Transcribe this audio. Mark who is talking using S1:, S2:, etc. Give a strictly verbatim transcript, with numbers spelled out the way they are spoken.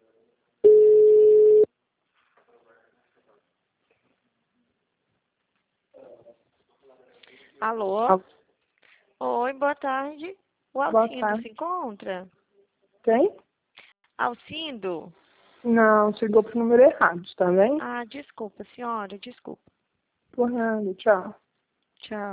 S1: Alô?
S2: Al-
S1: Oi, boa tarde. O
S2: Boa
S1: Alcindo
S2: tarde.
S1: se encontra?
S2: Quem?
S1: Alcindo?
S2: Não, chegou pro número errado, tá bem?
S1: Ah, desculpa, senhora, desculpa.
S2: Por nada, tchau.
S1: Tchau.